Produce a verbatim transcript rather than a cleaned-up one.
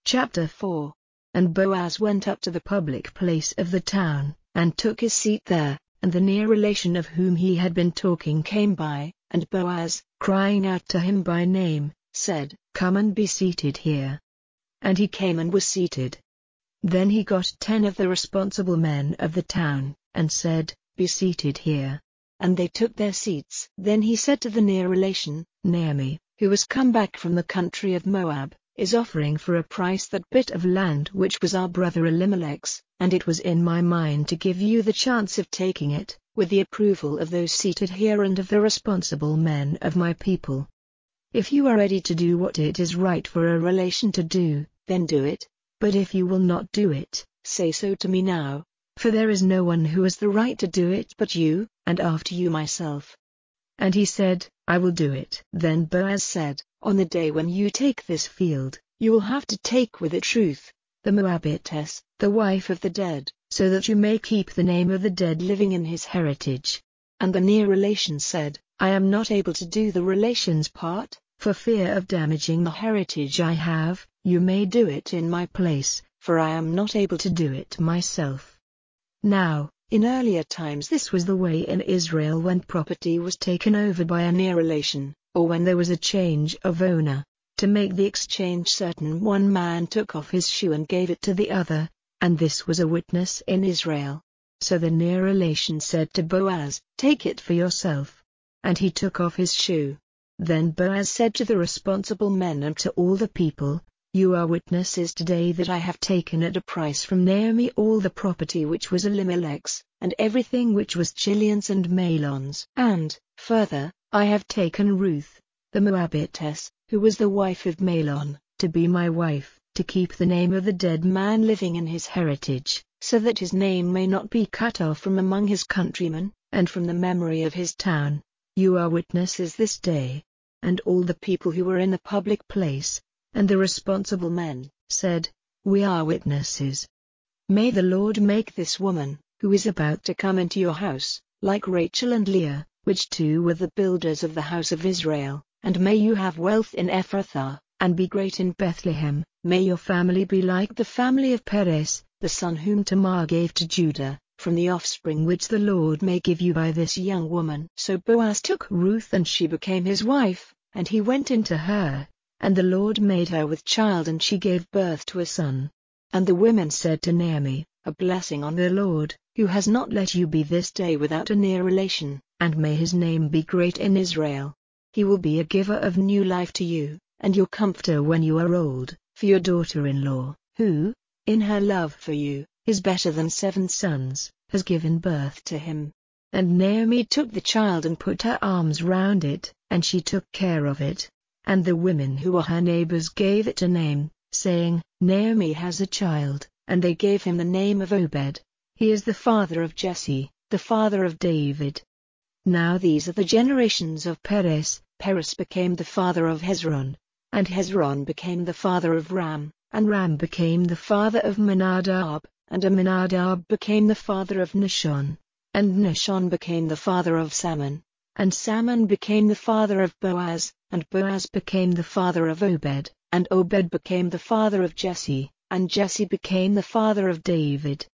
Chapter four. And Boaz went up to the public place of the town, and took his seat there, and the near relation of whom he had been talking came by, and Boaz, crying out to him by name, said, "Come and be seated here." And he came and was seated. Then he got ten of the responsible men of the town, and said, "Be seated here." And they took their seats. Then he said to the near relation, Naomi, who was come back from the country of Moab, is offering for a price that bit of land which was our brother Elimelech's, and it was in my mind to give you the chance of taking it, with the approval of those seated here and of the responsible men of my people. If you are ready to do what it is right for a relation to do, then do it, but if you will not do it, say so to me now, for there is no one who has the right to do it but you, and after you myself. And he said, I will do it. Then Boaz said, On the day when you take this field, you will have to take with it Ruth, the Moabitess, the wife of the dead, so that you may keep the name of the dead living in his heritage. And the near relation said, I am not able to do the relation's part, for fear of damaging the heritage I have. You may do it in my place, for I am not able to do it myself. Now, in earlier times this was the way in Israel when property was taken over by a near relation, or when there was a change of owner. To make the exchange certain, one man took off his shoe and gave it to the other, and this was a witness in Israel. So the near relation said to Boaz, Take it for yourself. And he took off his shoe. Then Boaz said to the responsible men and to all the people, You are witnesses today that I have taken at a price from Naomi all the property which was Elimelech's, and everything which was Chilion's and Mahlon's. And, further, I have taken Ruth, the Moabitess, who was the wife of Mahlon, to be my wife, to keep the name of the dead man living in his heritage, so that his name may not be cut off from among his countrymen, and from the memory of his town. You are witnesses this day. And all the people who were in the public place, and the responsible men, said, We are witnesses. May the Lord make this woman, who is about to come into your house, like Rachel and Leah, which two were the builders of the house of Israel, and may you have wealth in Ephrathah, and be great in Bethlehem. May your family be like the family of Perez, the son whom Tamar gave to Judah, from the offspring which the Lord may give you by this young woman. So Boaz took Ruth and she became his wife, and he went into her. And the Lord made her with child and she gave birth to a son. And the women said to Naomi, A blessing on the Lord, who has not let you be this day without a near relation, and may his name be great in Israel. He will be a giver of new life to you, and your comforter when you are old, for your daughter-in-law, who, in her love for you, is better than seven sons, has given birth to him. And Naomi took the child and put her arms round it, and she took care of it. And the women who were her neighbors gave it a name, saying, Naomi has a child, and they gave him the name of Obed. He is the father of Jesse, the father of David. Now these are the generations of Perez. Perez became the father of Hezron, and Hezron became the father of Ram, and Ram became the father of Amminadab, and Amminadab became the father of Nahshon, and Nahshon became the father of Salmon, and Salmon became the father of Boaz, and Boaz became the father of Obed, and Obed became the father of Jesse, and Jesse became the father of David.